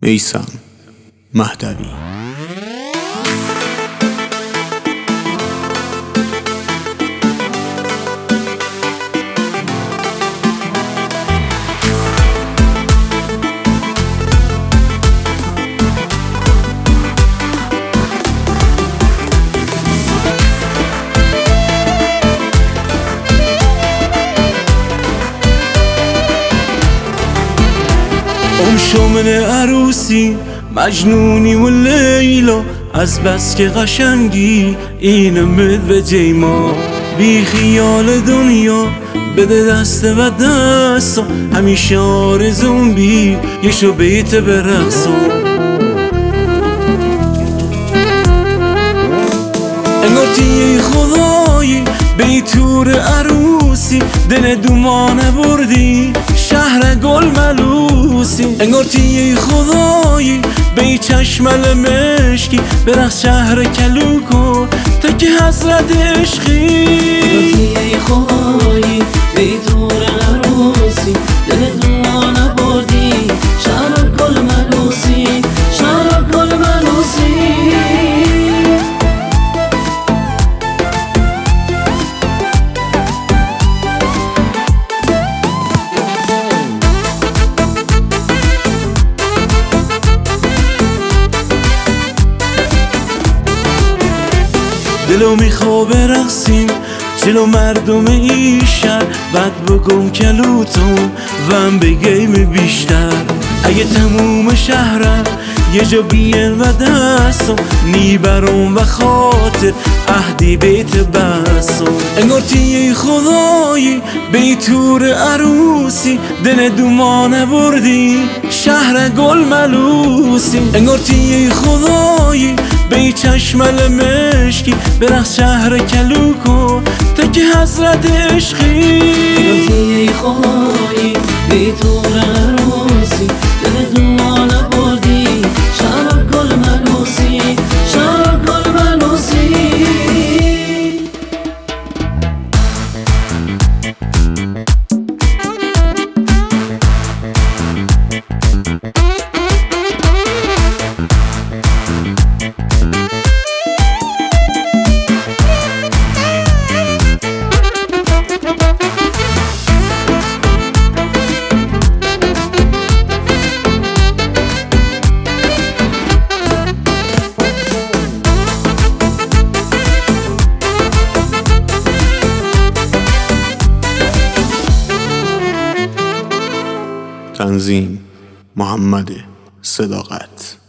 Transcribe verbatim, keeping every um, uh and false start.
میثم مهدوی. اون شومن عروسی مجنونی و لیلا، از بس که قشنگی اینمت به جیما. بی خیال دنیا بده دست و دستا، همیشه آرزون بی یه شو بیت برقصا. انگار تیه خدایی بیتور عروسی، دل دومانه بردی شهر گل ملوسی. انگار تیه خدایی بی چشمل مشکی، برقص شهر کلوکو تا که حضرت عشقی. انگار تیه خدایی بیتور عروسی، دل دومانه بردی شهر گل ملوسی، شهر گل ملوسی. دلو میخوا برقصیم جلو مردم این شهر، بعد بگم کلوتون و هم بگیم بیشتر. اگه تموم شهرم یه جا بیان و دستم، نیبرم و خاطر عهدی بیت بستم. انگار تیه خدایی بیتور عروسی، دل دومانه بردی شهر گل ملوسی. انگار تیه خدایی بی چشمل مشکی، برقص شهر کلوکو تا که حضرت عشقی. انگار تیه خدایی بیتور عروسی، دل دومانه بردی شهر گل ملوسی، شهر گل ملوسی. تنظیم محمد صداقت.